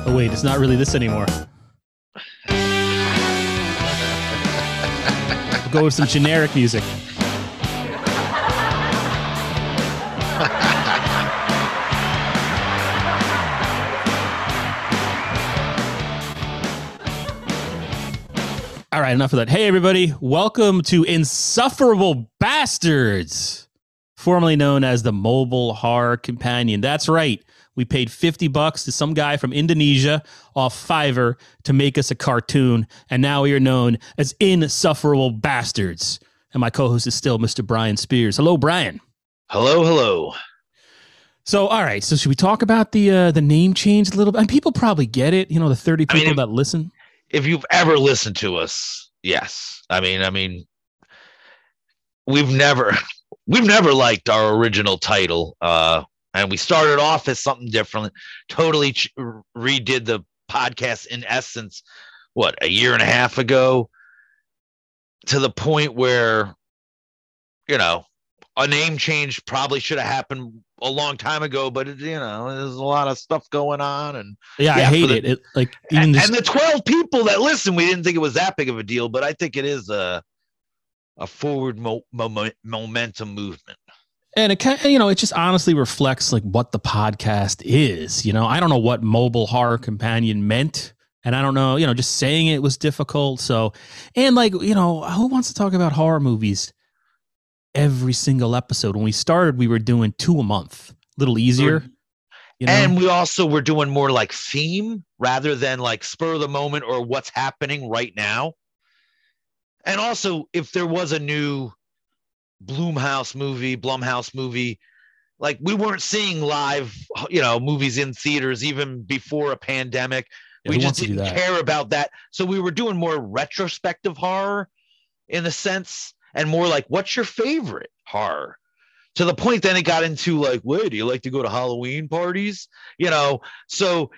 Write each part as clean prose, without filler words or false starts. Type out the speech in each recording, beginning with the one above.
Oh, wait, it's not really this anymore. We'll go with some generic music. All right, enough of that. Hey, everybody. Welcome to Insufferable Bastards, formerly known as the Mobile Horror Companion. That's right. We paid $50 to some guy from Indonesia off Fiverr to make us a cartoon, and now we are known as Insufferable Bastards. And my co-host is still Mr. Brian Spears. Hello, Brian. Hello, hello. So, all right. So, should we talk about the name change a little bit? And people probably get it. You know, the 30 people that listen. If you've ever listened to us, yes. I mean, we've never liked our original title. And we started off as something different, totally redid the podcast in essence, a year and a half ago, to the point where, a name change probably should have happened a long time ago, but there's a lot of stuff going on, and I hate it. And the 12 people that listen, we didn't think it was that big of a deal, but I think it is a forward momentum movement. And it just honestly reflects like what the podcast is. I don't know what Mobile Horror Companion meant. And I don't know, just saying it was difficult. So, and who wants to talk about horror movies every single episode? When we started, we were doing 2 a month, a little easier. And we also were doing more like theme rather than like spur of the moment or what's happening right now. And also, if there was a new Blumhouse movie, like we weren't seeing live, movies in theaters even before a pandemic. We just didn't care about that. So we were doing more retrospective horror in a sense, and more like, what's your favorite horror? To the point then it got into like, do you like to go to Halloween parties? So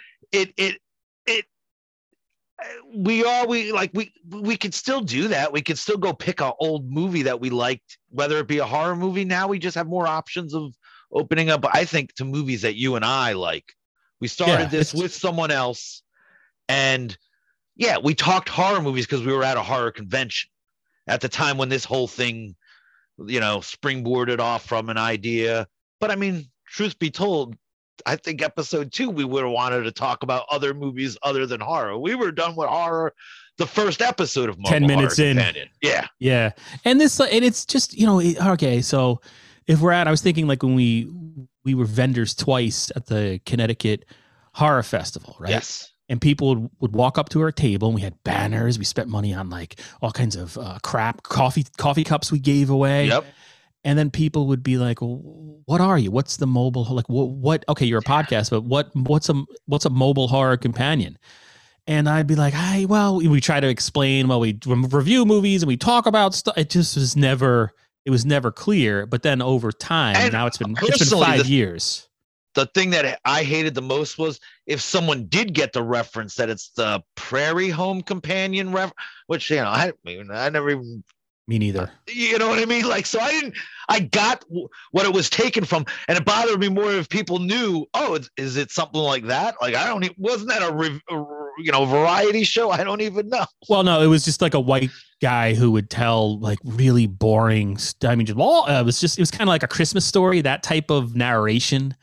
we could still do that. We could still go pick an old movie that we liked, whether it be a horror movie. Now we just have more options of opening up, I think, to movies that you and I like. We started this with someone else, and we talked horror movies because we were at a horror convention at the time when this whole thing, springboarded off from an idea. But I mean, truth be told, I think episode 2, we would have wanted to talk about other movies other than horror. We were done with horror the first episode of Mobile 10 minutes Horror in. Companion. Yeah. And it's just, okay. So if I was thinking like when we were vendors twice at the Connecticut Horror Festival, right? Yes. And people would walk up to our table, and we had banners. We spent money on like all kinds of crap, coffee cups we gave away. Yep. And then people would be like, well, what are you? What's the mobile? Like what? Okay, you're a podcast, but what's a Mobile Horror Companion? And I'd be like, we try to explain, we review movies and we talk about stuff. It just was never clear. But then over time, and now it's been 5 years. The thing that I hated the most was if someone did get the reference that it's the Prairie Home Companion which, I never even. Me neither. You know what I mean? Like, so I got what it was taken from, and it bothered me more if people knew, is it something like that? Like, wasn't that a variety show? I don't even know. Well, no, it was just like a white guy who would tell like really boring. It was kind of like a Christmas Story, that type of narration.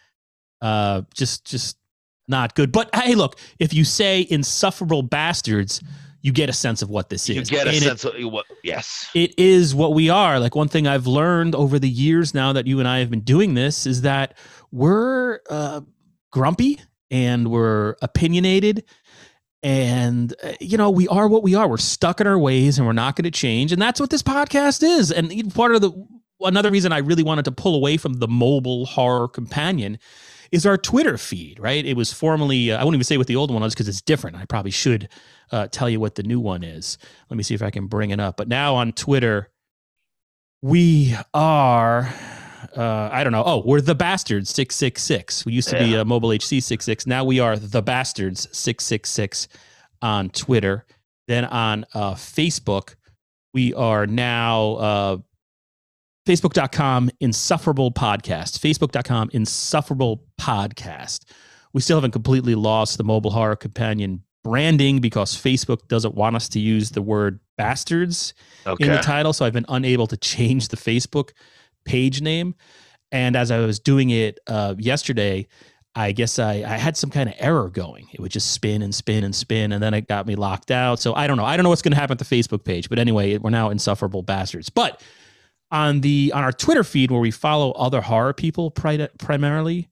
Just not good. But hey, look, if you say Insufferable Bastards, you get a sense of what this is. You get a sense of what, yes. It is what we are. Like, one thing I've learned over the years now that you and I have been doing this is that we're grumpy and we're opinionated, and we are what we are. We're stuck in our ways and we're not going to change. And that's what this podcast is. And another reason I really wanted to pull away from the Mobile Horror Companion is our Twitter feed, right? It was formerly, I won't even say what the old one was because it's different. I probably should tell you what the new one is. Let me see if I can bring it up. But now on Twitter, we are, I don't know. Oh, we're the Bastards 666. We used to be Mobile HC 66. Now we are the Bastards 666 on Twitter. Then on Facebook, we are now Facebook.com Insufferable Podcast. Facebook.com Insufferable Podcast. we still haven't completely lost the Mobile Horror Companion branding because Facebook doesn't want us to use the word bastards in the title. So I've been unable to change the Facebook page name. And as I was doing it yesterday, I guess I had some kind of error going. It would just spin and spin and spin, and then it got me locked out. So I don't know. I don't know what's going to happen at the Facebook page. But anyway, we're now Insufferable Bastards. But on our Twitter feed where we follow other horror people primarily,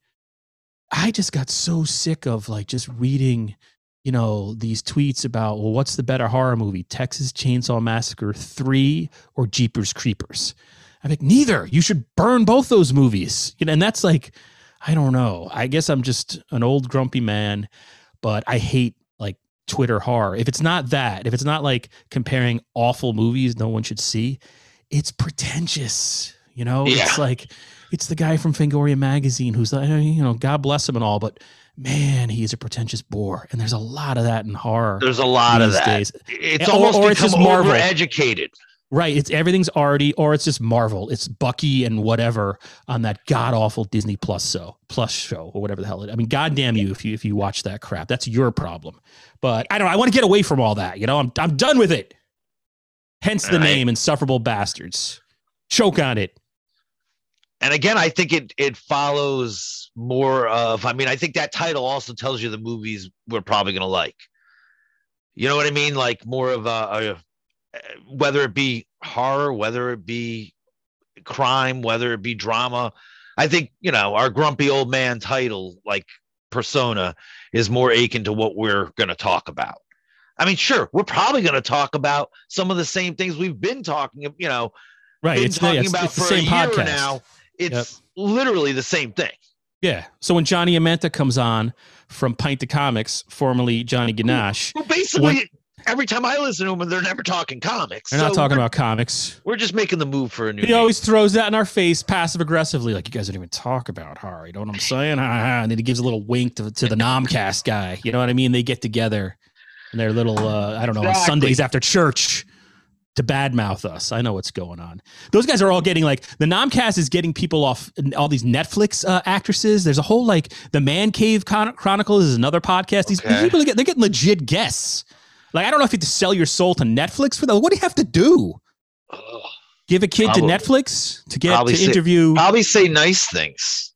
I just got so sick of like just reading, you know, these tweets about, well, what's the better horror movie, Texas Chainsaw Massacre 3 or Jeepers Creepers? I'm like, neither. You should burn both those movies. You know, and that's like, I don't know. I guess I'm just an old grumpy man, but I hate like Twitter horror. If it's not that, if it's not like comparing awful movies no one should see, it's pretentious. You know, it's like, it's the guy from Fangoria magazine who's like, you know, God bless him and all, but man, he is a pretentious bore. And there's a lot of that in horror. There's a lot of that. Days. It's almost or become it's just overeducated. Right. It's everything's already, or it's just Marvel. It's Bucky and whatever on that god awful Disney Plus show or whatever the hell it is. I mean, goddamn you if you watch that crap. That's your problem. But I don't know. I want to get away from all that. You know, I'm done with it. Hence the name Insufferable Bastards. Choke on it. And again, I think it follows more of, I mean, I think that title also tells you the movies we're probably going to like. You know what I mean? Like more of a whether it be horror, whether it be crime, whether it be drama. I think, you know, our grumpy old man title, like persona, is more akin to what we're going to talk about. I mean, sure, we're probably going to talk about some of the same things we've been talking, you know, right. It's the same podcast now. It's literally the same thing. Yeah. So when Johnny Amenta comes on from Pint to Comics, formerly Johnny Ganache, well, basically every time I listen to them, they're never talking comics. They're not talking about comics. We're just making the move for a new. He always throws that in our face, passive aggressively, like you guys don't even talk about horror. You know what I'm saying? And then he gives a little wink to the Nomcast guy. You know what I mean? They get together and they're little, I don't know, on Sundays after church to badmouth us. I know what's going on. Those guys are all getting like, the Nomcast is getting people off all these Netflix actresses. There's a whole like the Man Cave Chronicles is another podcast. These people they're getting legit guests. Like, I don't know if you have to sell your soul to Netflix for that. What do you have to do? Give a kid to Netflix to get to interview? Probably say nice things.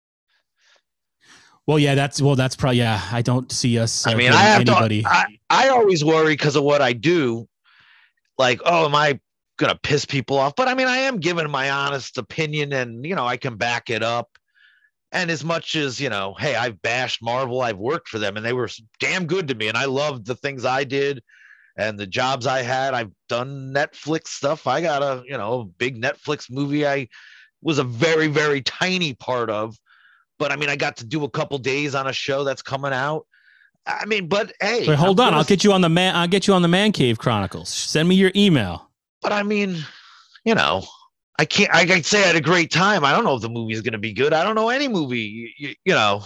Well, yeah, that's probably, yeah. I don't see us. I mean, I have anybody. I always worry because of what I do. Like, oh, am I going to piss people off? But I mean, I am giving my honest opinion and, you know, I can back it up. And as much as, you know, hey, I've bashed Marvel, I've worked for them and they were damn good to me. And I loved the things I did and the jobs I had. I've done Netflix stuff. I got a, you know, big Netflix movie I was a very, very tiny part of. But I mean, I got to do a couple days on a show that's coming out. I mean, but hey, wait, hold on. I'll get you on the Man Cave Chronicles. Send me your email. But I mean, you know, I can say I had a great time. I don't know if the movie is going to be good. I don't know any movie, you know.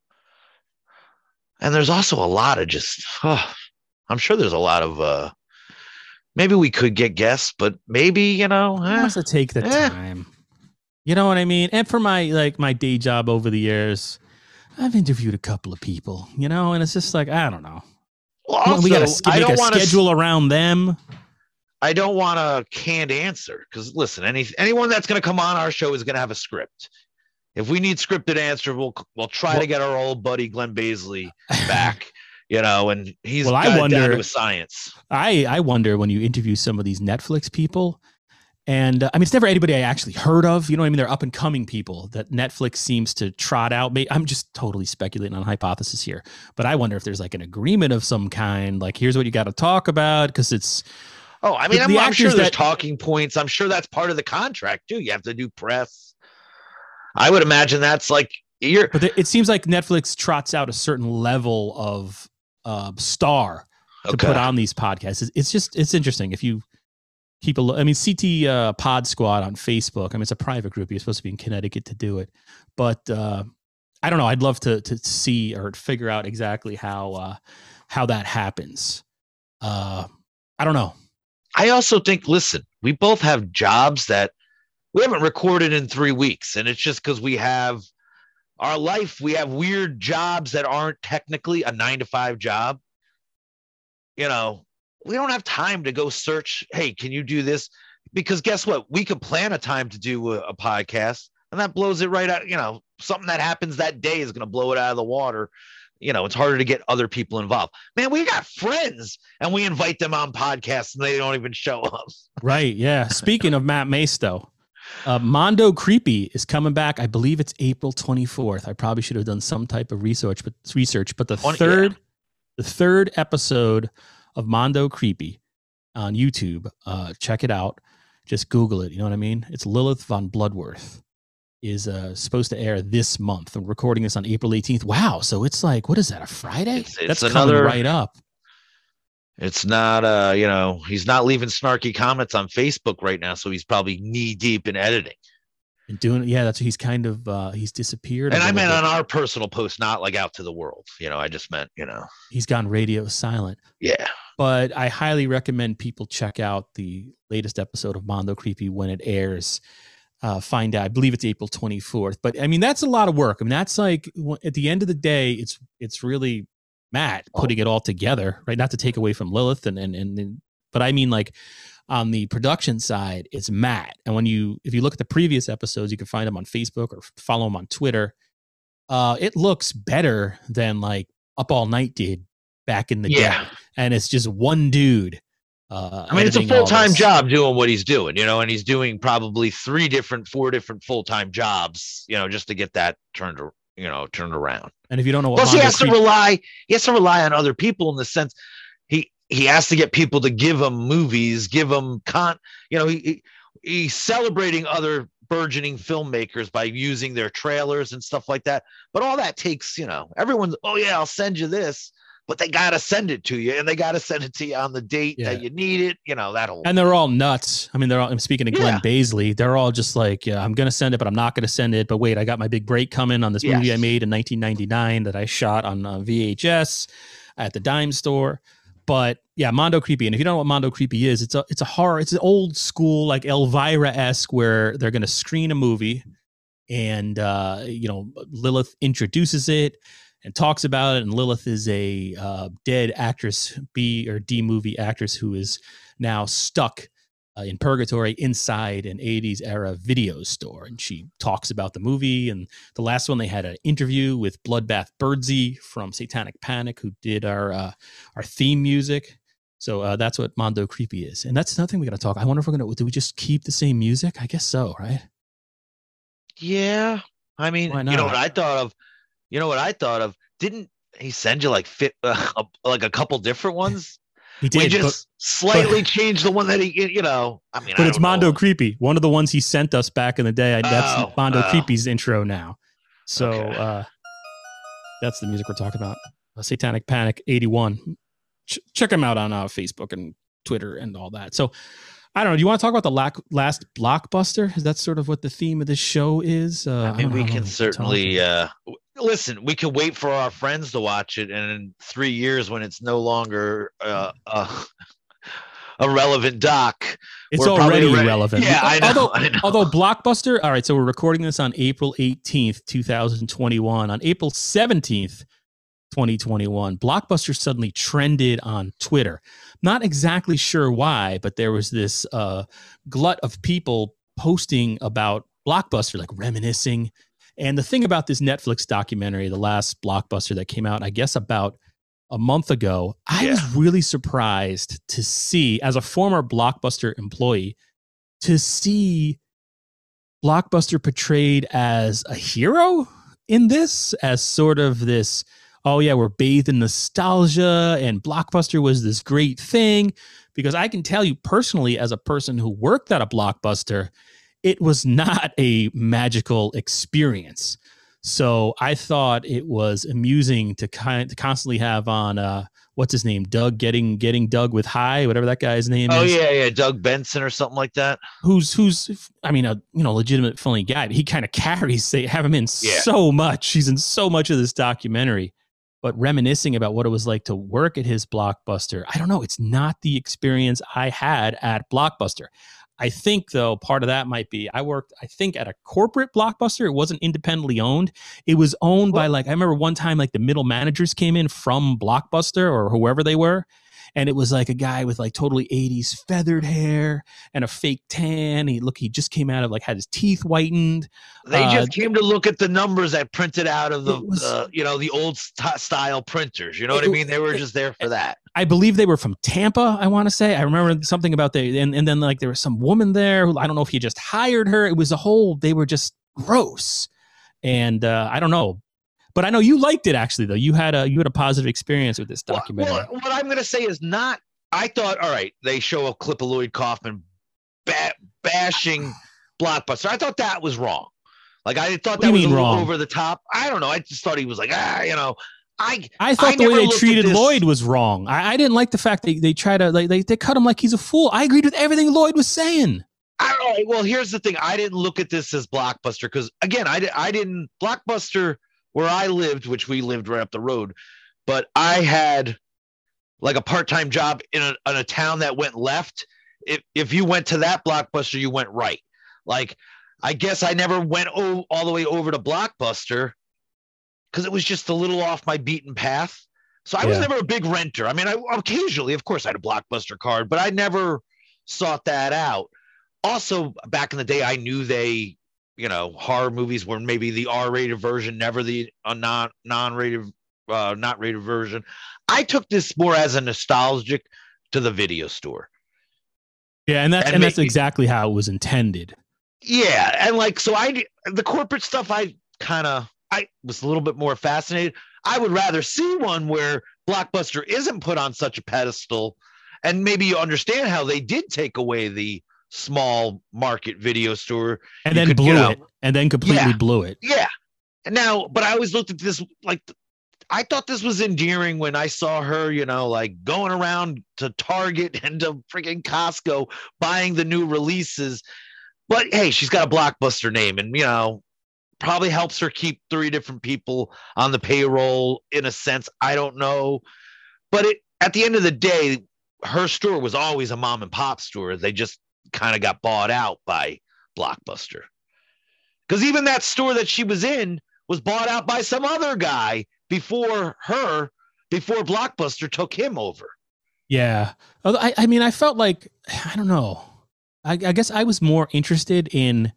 And there's also a lot of just, I'm sure there's a lot of, maybe we could get guests, but maybe, you know. Wants to take the time. You know what I mean? And for my day job over the years, I've interviewed a couple of people, you know, and it's just like, I don't know. Well, also, we got to make a schedule around them. I don't want a canned answer because listen, anyone that's going to come on our show is going to have a script. If we need scripted answer, we'll try to get our old buddy Glenn Baisley back, you know, and he's down to his science. I wonder when you interview some of these Netflix people, and I mean, it's never anybody I actually heard of. You know what I mean? They're up and coming people that Netflix seems to trot out. I'm just totally speculating on hypothesis here, but I wonder if there's like an agreement of some kind. Like, here's what you got to talk about because it's. Oh, I mean, I'm sure there's talking points. I'm sure that's part of the contract too. You have to do press. I would imagine that's like But it seems like Netflix trots out a certain level of star to put on these podcasts. It's interesting if you. People, I mean, CT Pod Squad on Facebook. I mean, it's a private group. You're supposed to be in Connecticut to do it, but I don't know. I'd love to see or figure out exactly how that happens. I don't know. I also think, listen, we both have jobs that we haven't recorded in 3 weeks, and it's just because we have our life, we have weird jobs that aren't technically a 9 to 5 job. You know, we don't have time to go search, hey, can you do this? Because guess what? We could plan a time to do a podcast, and that blows it right out. You know, something that happens that day is going to blow it out of the water. You know, it's harder to get other people involved. Man, we got friends and we invite them on podcasts and they don't even show up. Right. Yeah. Speaking of Matt Maisto, Mondo Creepy is coming back. I believe it's April 24th. I probably should have done some type of research, but the third episode of Mondo Creepy on YouTube, check it out. Just Google it. You know what I mean? It's Lilith von Bloodworth. Is supposed to air this month. I'm recording this on April 18th. Wow. So it's like, what is that, a Friday? That's coming right up. It's not, you know, he's not leaving snarky comments on Facebook right now. So he's probably knee deep in editing. And doing, yeah, that's, he's kind of, he's disappeared. And I meant on our personal post, not like out to the world. You know, I just meant, you know. He's gone radio silent. Yeah. But I highly recommend people check out the latest episode of Mondo Creepy when it airs. Find out. I believe it's April 24th. But I mean, that's a lot of work. I mean, that's like at the end of the day, it's really Matt putting it all together, right? Not to take away from Lilith but I mean, like on the production side, it's Matt. And if you look at the previous episodes, you can find him on Facebook or follow him on Twitter. It looks better than like Up All Night did back in the day. And it's just one dude. I mean, it's a full-time job doing what he's doing, you know, and he's doing probably 4 different full-time jobs, you know, just to get that turned around. And if you don't know what, plus he has to rely on other people in the sense he has to get people to give him movies, give him you know, he's celebrating other burgeoning filmmakers by using their trailers and stuff like that. But all that takes, you know, everyone's, oh yeah, I'll send you this. But they got to send it to you, and they got to send it to you on the date that you need it. You know, that'll. And they're all nuts. I mean, I'm speaking to Glenn Baisley. They're all just like, yeah, I'm going to send it, but I'm not going to send it. But wait, I got my big break coming on this movie I made in 1999 that I shot on VHS at the dime store. But yeah, Mondo Creepy. And if you don't know what Mondo Creepy is, it's a horror. It's an old school, like Elvira-esque, where they're going to screen a movie and, you know, Lilith introduces it and talks about it. And Lilith is a dead actress, B or D movie actress who is now stuck in purgatory inside an 80s era video store. And she talks about the movie. And the last one, they had an interview with Bloodbath Birdsey from Satanic Panic, who did our theme music. So that's what Mondo Creepy is. And that's another thing we got to talk. I wonder if do we just keep the same music? I guess so, right? Yeah. I mean, you know what I thought of? Didn't he send you like a couple different ones? He did. We just slightly changed the one that he, you know. I mean, but it's Mondo Creepy. One of the ones he sent us back in the day. That's Mondo Creepy's intro now. So that's the music we're talking about. Satanic Panic 81. Check him out on Facebook and Twitter and all that. So I don't know. Do you want to talk about the last blockbuster? Is that sort of what the theme of this show is? I mean, we can certainly listen. We can wait for our friends to watch it, and in 3 years, when it's no longer a relevant doc, it's already irrelevant. Yeah, I know. Although Blockbuster. All right, so we're recording this on April 18th, 2021. On April 17th, 2021, Blockbuster suddenly trended on Twitter. Not exactly sure why, but there was this glut of people posting about Blockbuster, like reminiscing. And the thing about this Netflix documentary, the last Blockbuster that came out, I guess about a month ago, I was really surprised to see, as a former Blockbuster employee, to see Blockbuster portrayed as a hero in this, as sort of this, oh yeah, we're bathed in nostalgia and Blockbuster was this great thing. Because I can tell you personally, as a person who worked at a Blockbuster, it was not a magical experience. So I thought it was amusing to constantly have on what's his name, Doug getting Doug with High, whatever that guy's name is. Oh yeah, Doug Benson or something like that. Who's I mean, a legitimate funny guy. But he kind of carries. They have him in so much. He's in so much of this documentary. But reminiscing about what it was like to work at his Blockbuster, I don't know. It's not the experience I had at Blockbuster. I think though part of that might be I worked, I think, at a corporate Blockbuster. It wasn't independently owned. It was owned by like, I remember one time like the middle managers came in from Blockbuster or whoever they were. And it was like a guy with like totally 80s feathered hair and a fake tan. He just came out of like, had his teeth whitened. They just came to look at the numbers that printed out of the, the old style printers. You know what I mean? They were just there for that. I believe they were from Tampa, I want to say. I remember something about and then like there was some woman there who, I don't know if he just hired her. It was they were just gross. And I don't know. But I know you liked it actually though. You had a positive experience with this documentary. Well, what I'm going to say is not, I thought, all right, they show a clip of Lloyd Kaufman bashing Blockbuster. I thought that was wrong. Like I thought that was a little over the top. I don't know. I just thought he was like, I thought the way they treated Lloyd was wrong. I didn't like the fact that they try to they cut him like he's a fool. I agreed with everything Lloyd was saying. All right. Well, here's the thing. I didn't look at this as Blockbuster because again, I didn't Blockbuster where I lived, which we lived right up the road, but I had like a part-time job in a town that went left. If you went to that Blockbuster, you went right. Like, I guess I never went all the way over to Blockbuster because it was just a little off my beaten path. So I was never a big renter. I mean, I occasionally, of course, I had a Blockbuster card, but I never sought that out. Also, back in the day, I knew horror movies were maybe the R-rated version, never the non-rated, not rated version. I took this more as a nostalgic to the video store. Yeah, and that's exactly how it was intended. Yeah, and like so, the corporate stuff I was a little bit more fascinated. I would rather see one where Blockbuster isn't put on such a pedestal, and maybe you understand how they did take away the small market video store and then blew it and then completely blew it. Yeah. And now, but I always looked at this like I thought this was endearing when I saw her, like going around to Target and to freaking Costco buying the new releases. But hey, she's got a Blockbuster name and, probably helps her keep 3 different people on the payroll in a sense. I don't know. But at the end of the day, her store was always a mom and pop store. They just kind of got bought out by Blockbuster. Because even that store that she was in was bought out by some other guy before Blockbuster took him over. Yeah. I mean, I felt like, I don't know. I guess I was more interested in,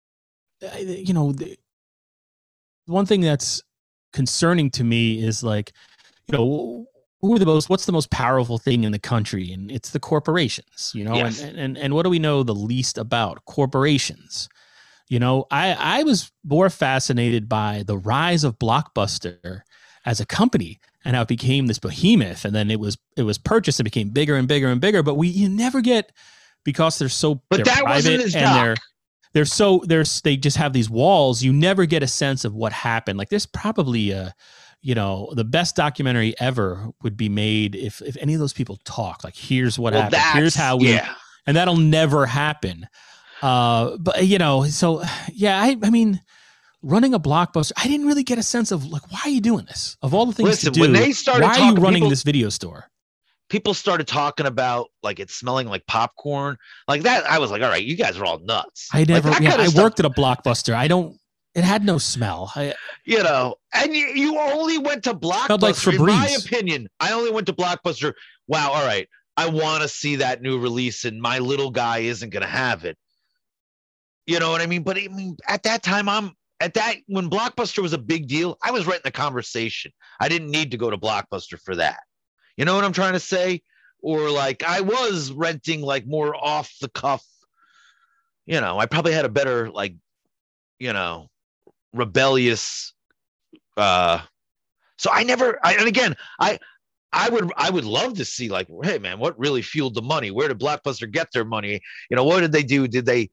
one thing that's concerning to me is like, what's the most powerful thing in the country? And it's the corporations, Yes. and what do we know the least about? Corporations. I was more fascinated by the rise of Blockbuster as a company and how it became this behemoth. And then it was purchased and became bigger and bigger and bigger, but you never get, because they're that private and they just have these walls. You never get a sense of what happened. Like there's probably the best documentary ever would be made if any of those people talk. Like here's what happened. Here's how and that'll never happen. But I mean, running a Blockbuster, I didn't really get a sense of like, why are you doing this? Of all the things to do, when they started why are you running this video store? People started talking about like it smelling like popcorn, like that. I was like, all right, you guys are all nuts. I worked at a Blockbuster. It had no smell. And you only went to Blockbuster. Like Febreze. In my opinion, I only went to Blockbuster. Wow. All right. I want to see that new release and my little guy isn't going to have it. You know what I mean? But I mean, at that time, when Blockbuster was a big deal, I was right in the conversation. I didn't need to go to Blockbuster for that. You know what I'm trying to say? Or like I was renting like more off the cuff. I probably had a better rebellious. So I would love to see like, hey man, what really fueled the money? Where did Blockbuster get their money? What did they do? Did they,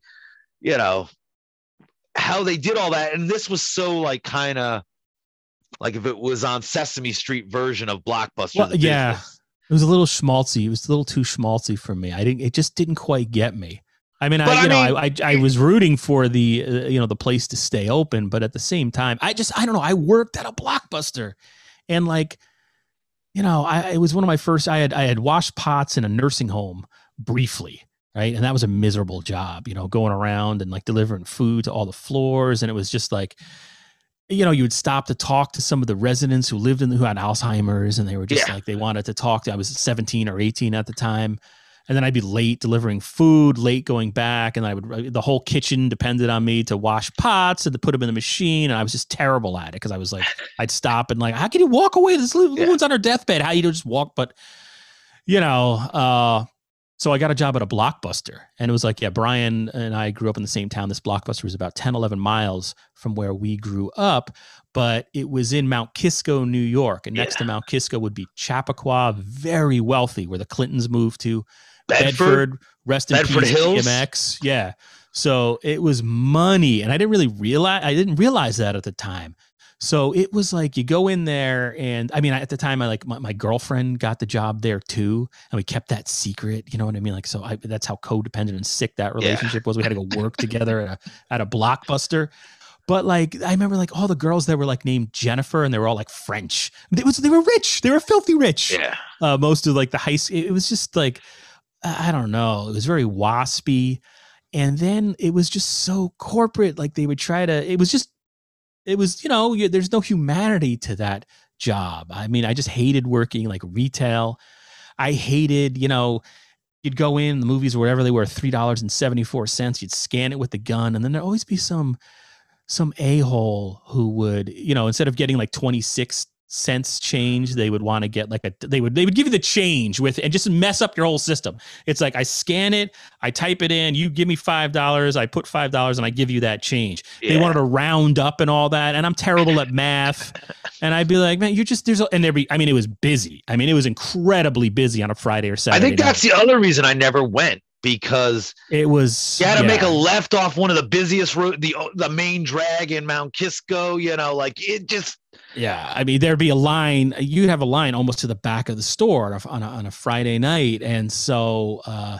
how they did all that? And this was so like kind of like if it was on Sesame Street version of Blockbuster. Well, yeah, it was a little schmaltzy. It was a little too schmaltzy for me. It just didn't quite get me. I mean, I was rooting for the the place to stay open, but at the same time, I don't know. I worked at a Blockbuster, and like, it was one of my first. I had washed pots in a nursing home briefly, right? And that was a miserable job, going around and like delivering food to all the floors. And it was just like, you would stop to talk to some of the residents who who had Alzheimer's, and they were just like, they wanted to talk to. I was 17 or 18 at the time. And then I'd be late delivering food, late going back. And the whole kitchen depended on me to wash pots and to put them in the machine. And I was just terrible at it because I was like, I'd stop and like, how can you walk away? This woman's on her deathbed. How you just walk? But, so I got a job at a Blockbuster, and it was like, Brian and I grew up in the same town. This Blockbuster was about 10, 11 miles from where we grew up, but it was in Mount Kisco, New York. And next to Mount Kisco would be Chappaqua, very wealthy, where the Clintons moved to. Bedford, rest in Bedford peace, Hills. DMX. Yeah. So it was money. And I didn't realize that at the time. So it was like, you go in there, and I mean, at the time, my girlfriend got the job there too. And we kept that secret, you know what I mean? Like, so that's how codependent and sick that relationship was. We had to go work together at a Blockbuster. But like, I remember like all the girls that were like named Jennifer, and they were all like French. They were rich. They were filthy rich. Yeah. Most of like the high school, it was just like, I don't know. It was very waspy. And then it was just so corporate. Like they would try to, there's no humanity to that job. I mean, I just hated working like retail. I hated, you'd go in the movies or whatever they were, $3.74. You'd scan it with the gun. And then there'd always be some a-hole who would, instead of getting like 26 cents change, they would want to get like they would give you the change with and just mess up your whole system. It's like, I scan it, I type it in, you give me $5, I put $5 and I give you that change. They wanted to round up and all that, and I'm terrible at math. And I'd be like, man, it was busy. I mean, it was incredibly busy on a Friday or Saturday. I think that's the other reason I never went, because it was, you had to make a left off one of the busiest road, the main drag in Mount Kisco, like it just. Yeah, I mean, there'd be a line. You'd have a line almost to the back of the store on a Friday night, and so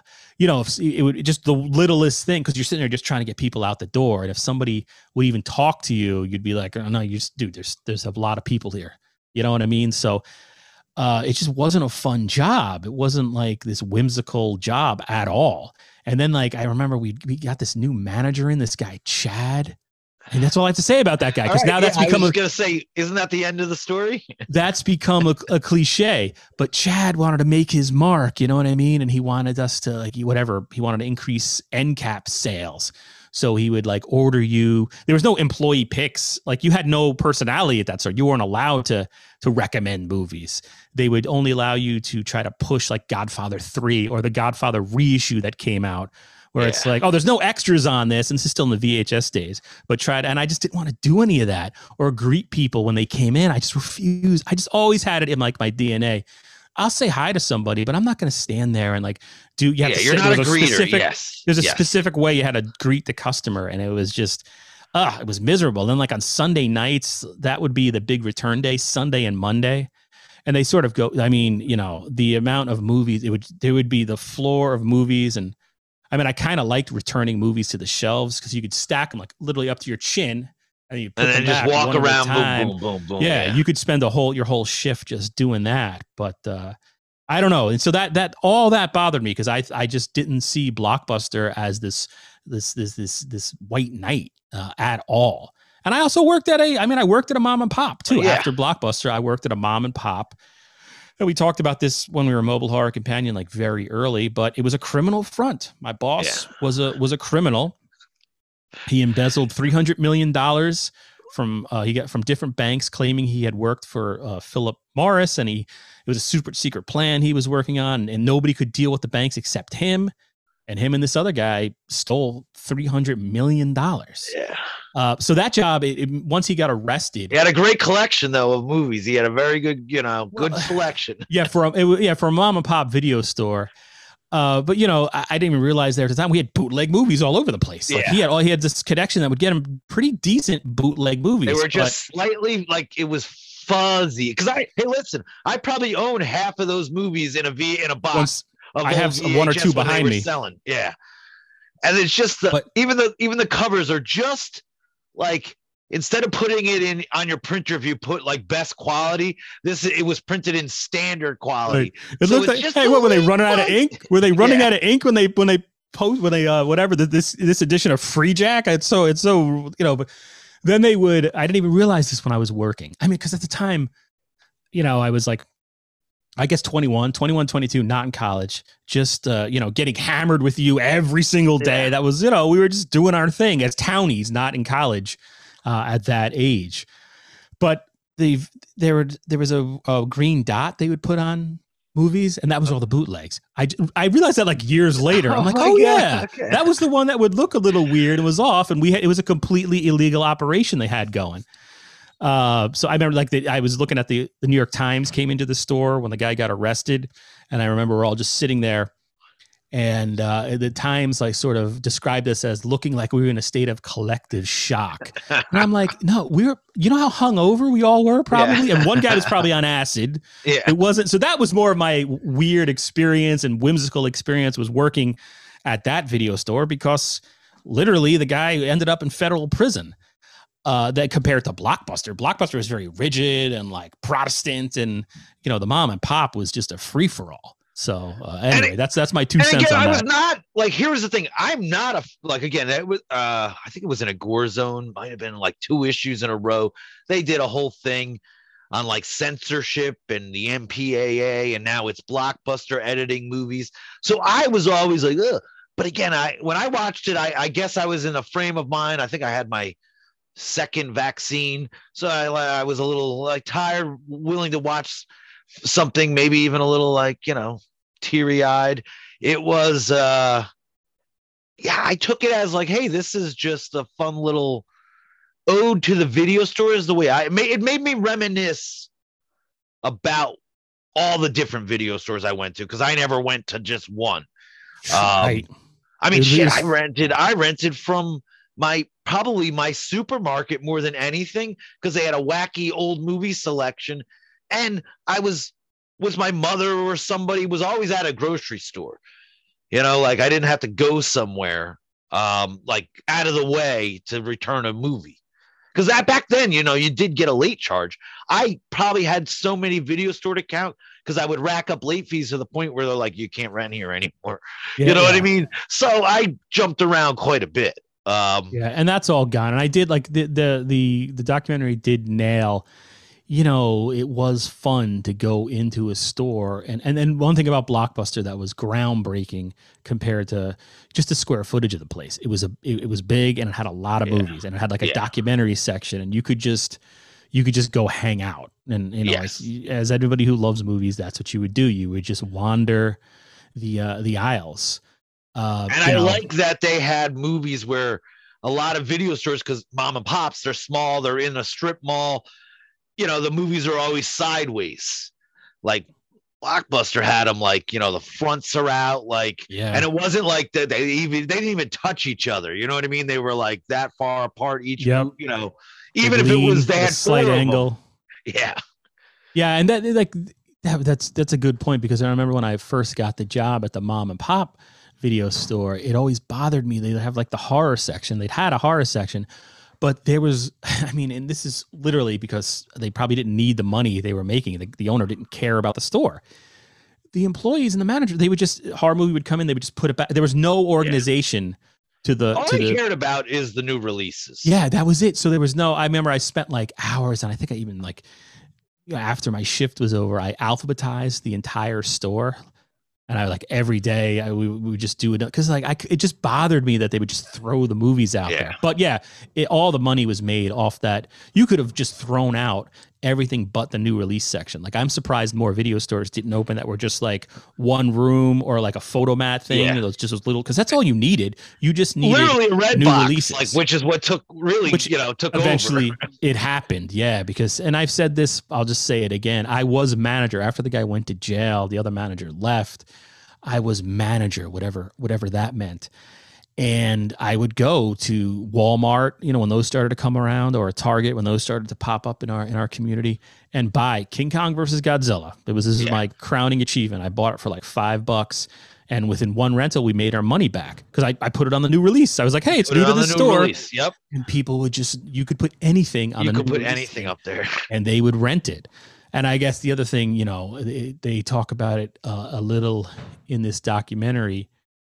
if it would just the littlest thing, because you're sitting there just trying to get people out the door, and if somebody would even talk to you, you'd be like, "Oh no, dude, there's a lot of people here." You know what I mean? So it just wasn't a fun job. It wasn't like this whimsical job at all. And then like I remember we got this new manager in, this guy Chad. And that's all I have to say about that guy, because now that's become. I was going to say, isn't that the end of the story? That's become a cliche. But Chad wanted to make his mark, you know what I mean? And he wanted us to he wanted to increase end cap sales. So he would like order you. There was no employee picks. Like you had no personality at that store. You weren't allowed to recommend movies. They would only allow you to try to push like Godfather 3 or the Godfather reissue that came out, where it's like, oh, there's no extras on this. And this is still in the VHS days, and I just didn't want to do any of that or greet people when they came in. I just refused. I just always had it in like my DNA. I'll say hi to somebody, but I'm not going to stand there and like do. You're not a greeter. Yes. There's a specific way you had to greet the customer. And it was just, it was miserable. And then like on Sunday nights, that would be the big return day, Sunday and Monday. And they sort of go, I mean, the amount of movies, there would be the floor of movies. And I mean, I kind of liked returning movies to the shelves because you could stack them like literally up to your chin, and you put them just back walk around, boom, boom, boom, boom. Yeah, you could spend your whole shift just doing that. But I don't know, and so that all that bothered me because I just didn't see Blockbuster as this white knight at all. And I also worked at I worked at a mom and pop too. After Blockbuster, I worked at a mom and pop. And we talked about this when we were Mobile Horror Companion, like very early, but it was a criminal front. My boss was a criminal. He embezzled $300 million he got from different banks, claiming he had worked for Philip Morris, and it was a super secret plan he was working on, and nobody could deal with the banks except him. And him and this other guy stole $300 million. Yeah. So that job, once he got arrested, he had a great collection though of movies. He had a very good, good selection. For a mom and pop video store. But I didn't even realize there at the time we had bootleg movies all over the place. Like he had this connection that would get him pretty decent bootleg movies. They were just slightly like it was fuzzy. Because I probably own half of those movies in a box. I have one or two behind me. Selling. Yeah. And it's just even the covers are just like, instead of putting it in on your printer, if you put like best quality, it was printed in standard quality. It looked like, hey, what were they running out of ink? Were they running out of ink when they post when they whatever this edition of Free Jack. It's so but then they would. I didn't even realize this when I was working. I mean, because at the time, I was like, I guess 21, 22, not in college, just, getting hammered with you every single day. Yeah. That was, we were just doing our thing as townies, not in college at that age. But there was a green dot they would put on movies, and that was all the bootlegs. I realized that like years later. I'm like, yeah, okay. That was the one that would look a little weird and was off, and it was a completely illegal operation they had going. So I remember I was looking at the New York Times came into the store when the guy got arrested. And I remember we're all just sitting there, and the Times like sort of described us as looking like we were in a state of collective shock. And I'm like, no, how hungover we all were probably. Yeah. And one guy was probably on acid. Yeah. It wasn't. So that was more of my weird experience and whimsical experience was working at that video store, because literally the guy ended up in federal prison. That compared to Blockbuster was very rigid and like Protestant, and the mom and pop was just a free for all. So anyway, that's my 2 cents on that. I was not like. Here's the thing: I'm not that was. I think it was in a Gore Zone. Might have been like 2 issues in a row. They did a whole thing on like censorship and the MPAA, and now it's Blockbuster editing movies. So I was always like, ugh. But again, when I watched it, I guess I was in a frame of mind. I think I had my second vaccine, so I was a little like tired, willing to watch something maybe even a little like teary-eyed. It was I took it as like, hey, this is just a fun little ode to the video store. Is the way it made me reminisce about all the different video stores I went to, because I never went to just one. Right. I mean, I rented from probably my supermarket more than anything, because they had a wacky old movie selection, and I was with my mother or somebody was always at a grocery store, like I didn't have to go somewhere like out of the way to return a movie, because that back then you did get a late charge. I probably had so many video store to count, because I would rack up late fees to the point where they're like, you can't rent here anymore. Yeah, what I mean? So I jumped around quite a bit. And that's all gone. And I did like the documentary did nail, it was fun to go into a store, and then one thing about Blockbuster that was groundbreaking compared to just the square footage of the place. It was it was big, and it had a lot of movies, and it had like a documentary section, and you could just go hang out. And as everybody who loves movies, that's what you would do. You would just wander the aisles. I like that they had movies where a lot of video stores, because mom and pops, they're small, they're in a strip mall, the movies are always sideways. Like Blockbuster had them like, the fronts are out, like, and it wasn't like that they didn't even touch each other. You know what I mean? They were like that far apart each, even if it was that slight angle. Yeah. Yeah. And that's a good point, because I remember when I first got the job at the mom and pop video store, it always bothered me. They'd have like the horror section. They'd had a horror section, but there was, and this is literally because they probably didn't need the money they were making. The owner didn't care about the store. The employees and the manager, horror movie would come in, they would just put it back. There was no organization to the. All I cared about is the new releases. Yeah, that was it. So there was no, I remember I spent like hours, and I think I even after my shift was over, I alphabetized the entire store. And I like every day we would just do it, because it just bothered me that they would just throw the movies out there. But all the money was made off that. You could have just thrown out everything but the new release section. Like, I'm surprised more video stores didn't open that were just like one room or like a photomat thing. Yeah. Those just those little, because that's all you needed. You just needed literally a red new box, releases, which is what took eventually over. It happened. Yeah, because, and I've said this, I'll just say it again. I was a manager after the guy went to jail. The other manager left. I was manager, whatever that meant. And I would go to Walmart, when those started to come around, or a Target when those started to pop up in our community, and buy King Kong versus Godzilla. This is my crowning achievement. I bought it for like $5, and within one rental, we made our money back, because I put it on the new release. I was like, hey, it's new to the store. Release. Yep. And people would you could put anything on the new release. You could put anything up there. And they would rent it. And I guess the other thing, they talk about it a little in this documentary.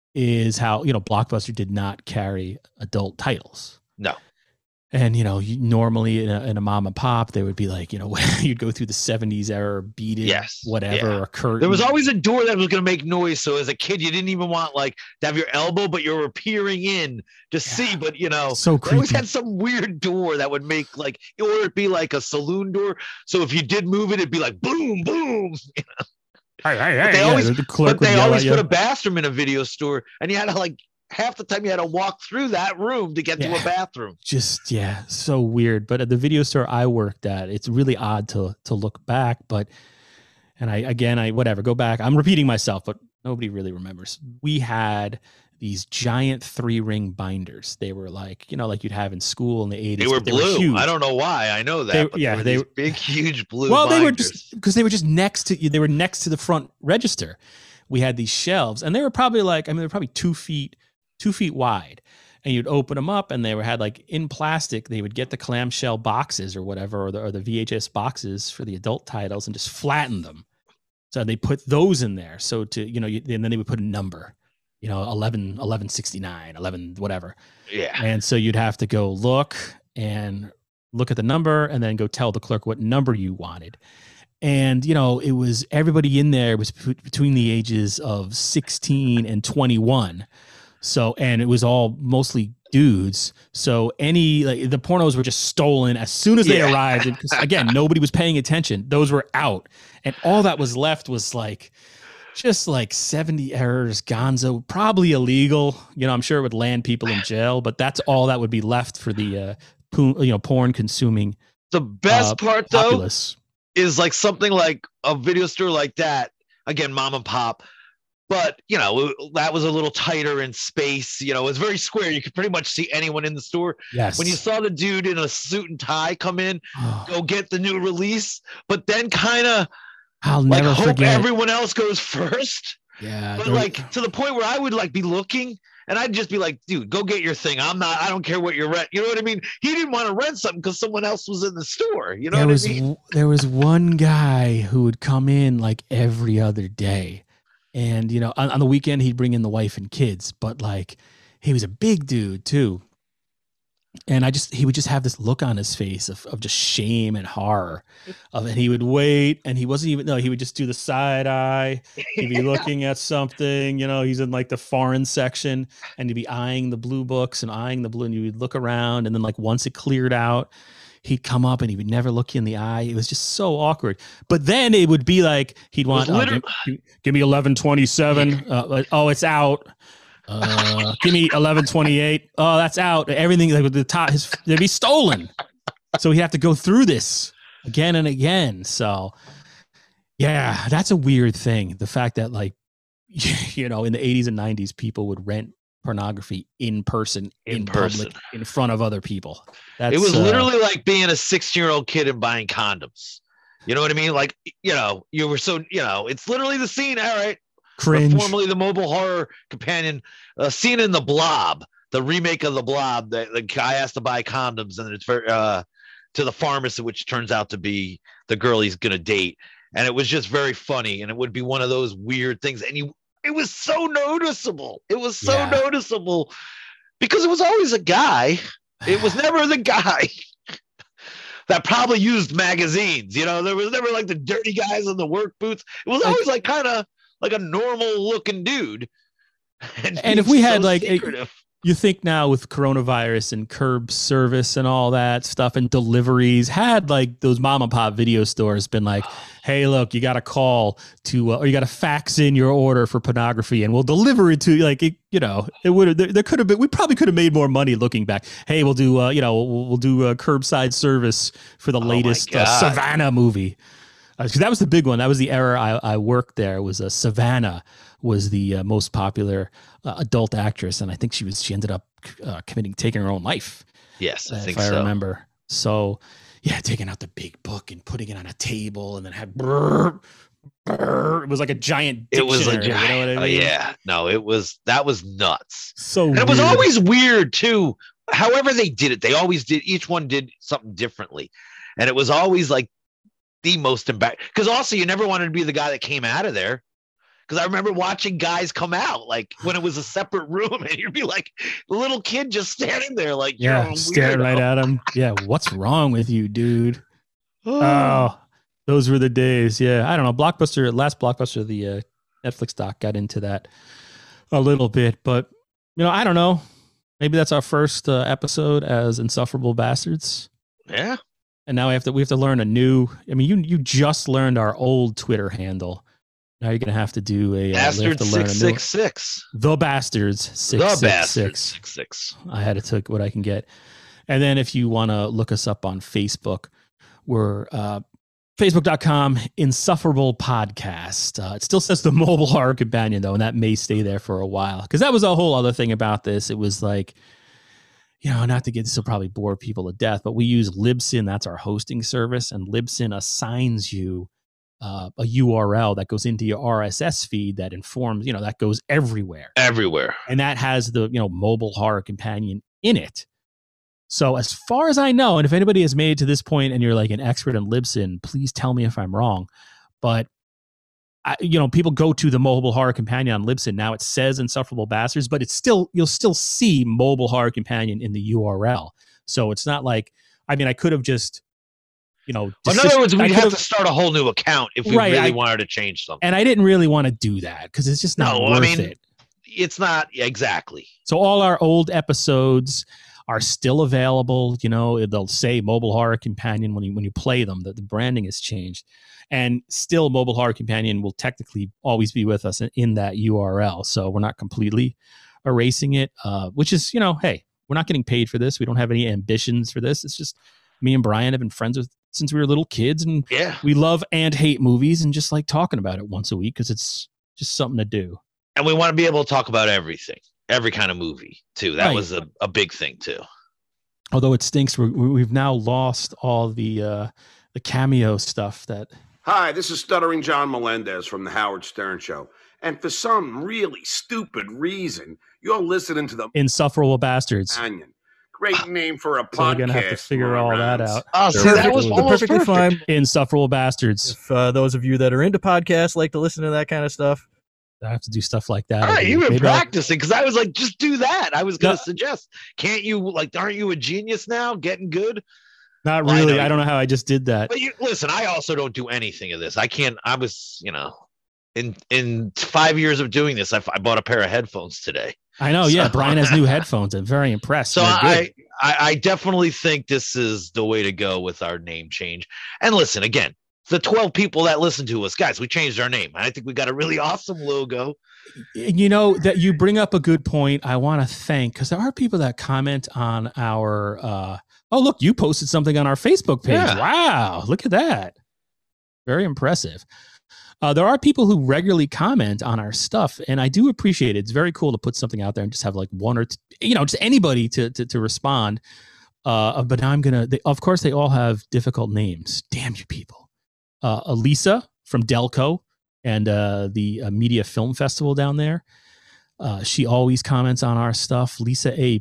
is how, Blockbuster did not carry adult titles. No. And, normally in a mom and pop, they would be like, you'd go through the 70s era, beaded, whatever, a curtain. There was always a door that was going to make noise. So as a kid, you didn't even want like to have your elbow, but you were peering in to see. But, so they always had some weird door that would make like, or it'd be like a saloon door. So if you did move it, it'd be like boom, boom. They always put a bathroom in a video store, and you had to like, half the time you had to walk through that room to get to a bathroom. Just, so weird. But at the video store I worked at, it's really odd to look back. But, and I whatever, go back. I'm repeating myself, but nobody really remembers. We had these giant 3-ring binders. They were like, like you'd have in school in the 80s. They were blue. I don't know why. I know that. They were big, huge blue binders. They were just, because they were just next to you. They were next to the front register. We had these shelves, and they were probably like, they were probably 2 feet wide, and you'd open them up, and they had like in plastic. They would get the clamshell boxes or whatever, or the VHS boxes for the adult titles, and just flatten them. So they put those in there. So and then they would put a number, 1169, 11 whatever. Yeah. And so you'd have to go look at the number, and then go tell the clerk what number you wanted. And, it was everybody in there was between the ages of 16 and 21. So, and it was all mostly dudes. So the pornos were just stolen as soon as they arrived. Because again, nobody was paying attention. Those were out. And all that was left was just like 70 errors, gonzo, probably illegal. I'm sure it would land people in jail, but that's all that would be left for the, porn consuming. The best part populace. Though is like something like a video store like that. Again, mom and pop. But, that was a little tighter in space. It was very square. You could pretty much see anyone in the store. Yes. When you saw the dude in a suit and tie come in, go get the new release, but then kind of hope everyone else goes first. Yeah. But to the point where I would be looking, and I'd just be like, dude, go get your thing. I don't care what you're rent. You know what I mean? He didn't want to rent something because someone else was in the store. You know what I mean? There was one guy who would come in like every other day. And, on the weekend, he'd bring in the wife and kids, but he was a big dude too. And he would just have this look on his face of just shame and horror and he would wait, and he wasn't even, he would just do the side eye. He'd be looking at something, he's in the foreign section, and he'd be eyeing the blue books and eyeing the blue, and you would look around, and then once it cleared out, he'd come up and he would never look you in the eye. It was just so awkward. But then it would be like, he'd want, give me 1127. Oh, it's out. Give me 1128. Oh, that's out. Everything the top, they'd be stolen. So he'd have to go through this again and again. So yeah, that's a weird thing. The fact that in the 80s and 90s, people would rent pornography in person, in public, in front of other people. It was literally like being a 16-year-old kid and buying condoms. You know what I mean? You were so, it's literally the scene. All right. Cringe. Formerly the mobile horror companion, scene in The Blob, the remake of The Blob. The guy has to buy condoms, and it's to the pharmacist, which turns out to be the girl he's going to date. And it was just very funny. And it would be one of those weird things. And it was so noticeable. It was so noticeable because it was always a guy. It was never the guy that probably used magazines. There was never the dirty guys in the work boots. It was always kind of like a normal looking dude. And if we had you think now with coronavirus and curb service and all that stuff and deliveries, had those mom and pop video stores been like, hey, look, you got to call to, or you got to fax in your order for pornography and we'll deliver it to you. It would have, there could have been, we probably could have made more money looking back. Hey, we'll do, we'll do a curbside service for the latest Savannah movie. Because that was the big one. That was the era I worked there. Was Savannah was the most popular adult actress, and I think she ended up taking her own life. Yes, I think if I remember. So yeah, taking out the big book and putting it on a table, and then had brr, brr. It was like a giant dictionary. It was a giant. You know what I mean? Yeah, no, that was nuts. So and it was always weird too. However they did it, they always did. Each one did something differently, and it was always the most embarrassing, because also you never wanted to be the guy that came out of there, Because I remember watching guys come out like when it was a separate room, and you'd be like the little kid just standing there, like Yeah, staring right at him. Yeah, what's wrong with you, dude? Oh, those were the days. Yeah, I don't know. Last Blockbuster, the Netflix doc got into that a little bit, but I don't know. Maybe that's our first episode as Insufferable Bastards. Yeah. And now we have to learn a new. I mean, you just learned our old Twitter handle. Now you're gonna have to do a Bastards 666. The Bastards 666. The Bastards 666. I had to take what I can get. And then if you want to look us up on Facebook, we're Facebook.com Insufferable Podcast. It still says the Mobile Horror Companion, though, and that may stay there for a while. Because that was a whole other thing about this. It was like, not to get this will probably bore people to death, but we use Libsyn. That's our hosting service. And Libsyn assigns you a URL that goes into your RSS feed that informs, that goes everywhere. Everywhere. And that has the, Mobile Horror Companion in it. So as far as I know, and if anybody has made it to this point and you're like an expert in Libsyn, please tell me if I'm wrong. But, people go to the Mobile Horror Companion on Libsyn. Now it says Insufferable Bastards, but you'll still see Mobile Horror Companion in the URL. So it's not like, I could have just, in other words, we'd have to start a whole new account if we really wanted to change something. And I didn't really want to do that because it's just not worth it. It's not exactly. So all our old episodes are still available. They'll say Mobile Horror Companion when you play them. The branding has changed, and still Mobile Horror Companion will technically always be with us in that URL. So we're not completely erasing it, which is, hey, we're not getting paid for this. We don't have any ambitions for this. It's just me and Brian have been friends with since we were little kids, and we love and hate movies and just like talking about it once a week because it's just something to do. And we want to be able to talk about everything. Every kind of movie too. That was a big thing too. Although it stinks, we've now lost all the cameo stuff. Hi, this is Stuttering John Melendez from the Howard Stern Show, and for some really stupid reason, you're listening to the Insufferable Bastards. Companion. Great name for a podcast. So we're gonna have to figure all that out. Oh, see, that was perfectly fine. Insufferable Bastards. If those of you that are into podcasts like to listen to that kind of stuff, I have to do stuff like that. All right, you've been practicing because I was like, just do that. I was going to suggest, can't you, aren't you a genius now? Getting good? Not really. I don't know how I just did that. But listen, I also don't do anything of this. I can't, I was, in 5 years of doing this, I bought a pair of headphones today. I know. Yeah. Brian has new headphones. I'm very impressed. So I definitely think this is the way to go with our name change. And listen, again, the 12 people that listen to us, guys, we changed our name. I think we got a really awesome logo. That you bring up a good point. I want to thank, because there are people that comment on our, oh, look, you posted something on our Facebook page. Yeah. Wow. Look at that. Very impressive. There are people who regularly comment on our stuff, and I do appreciate it. It's very cool to put something out there and just have like one or two, just anybody to respond. But now of course, they all have difficult names. Damn you people. Elisa from Delco and the Media Film Festival down there. She always comments on our stuff. Lisa A.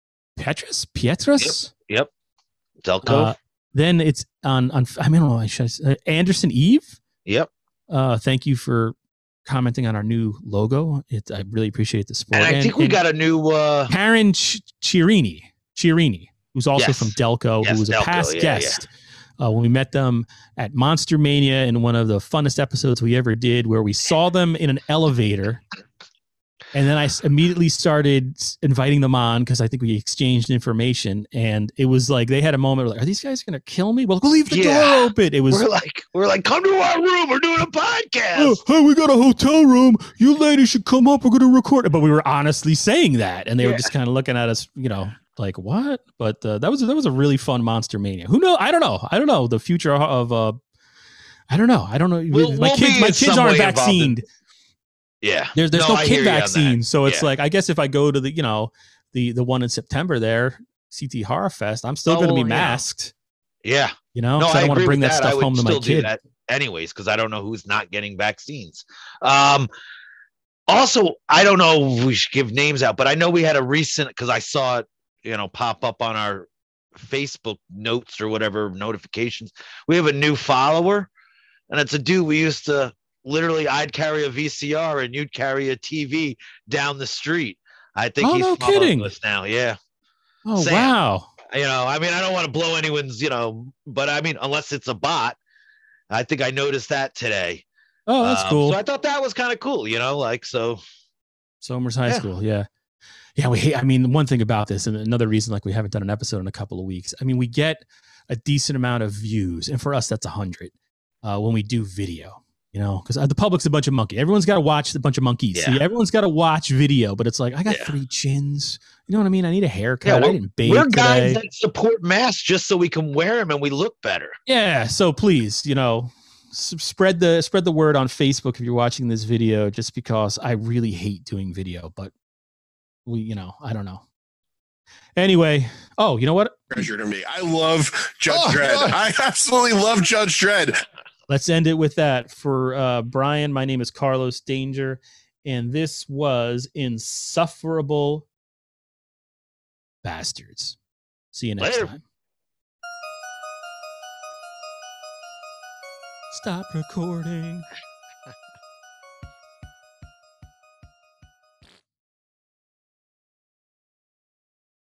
Pietrus? Yep. Delco. Then it's on I don't know, Anderson Eve? Yep. Thank you for commenting on our new logo. I really appreciate the support. And I think we got a new Karen Chirini, who's also from Delco, who was a past guest. Yeah. When we met them at Monster Mania in one of the funnest episodes we ever did, where we saw them in an elevator. And then I immediately started inviting them on because I think we exchanged information. And it was like, they had a moment where like, are these guys going to kill me? Well, leave the door open. It was we're like, come to our room. We're doing a podcast. Hey, we got a hotel room. You ladies should come up. We're going to record it. But we were honestly saying that. And they were just kind of looking at us, like what? But that was a really fun Monster Mania. Who knows? I don't know the future of I don't know. My kids aren't vaccinated. Yeah, there's no kid vaccine, so it's like I guess if I go to the one in September there, CT Horror Fest, I'm still going to be masked. Yeah, I don't want to bring that stuff home to my kid. Anyways, because I don't know who's not getting vaccines. Also, I don't know if we should give names out, but I know we had a recent, because I saw it, pop up on our Facebook notes or whatever notifications. We have a new follower, and it's a dude we used to literally I'd carry a VCR and you'd carry a TV down the street. I think he's no following kidding. us now. Yeah. Oh, Sam. wow. You know, I mean, I don't want to blow anyone's, you know, but I mean, unless it's a bot, I think I noticed that today. Oh, that's cool. So I thought that was kind of cool, you know, like, so. Somers High Yeah. School. Yeah. Yeah. I mean, one thing about this, and another reason, like, we haven't done an episode in a couple of weeks. I mean, we get a decent amount of views, and for us, that's 100 when we do video, you know, because the public's a bunch of monkeys. Everyone's got to watch a bunch of monkeys. Yeah. See, everyone's got to watch video, but it's like, I got Yeah. 3 chins. You know what I mean? I need a haircut. Yeah, I didn't bathe we're guys today. that support masks just so we can wear them and we look better. Yeah. So please, you know, spread the word on Facebook if you're watching this video, just because I really hate doing video, but we, you know, I don't know. Anyway, oh, you know what? Treasure to me. I love Judge Dredd. I absolutely love Judge Dredd. Let's end it with that. For Brian, my name is Carlos Danger, and this was Insufferable Bastards. See you next Later. time. Stop recording.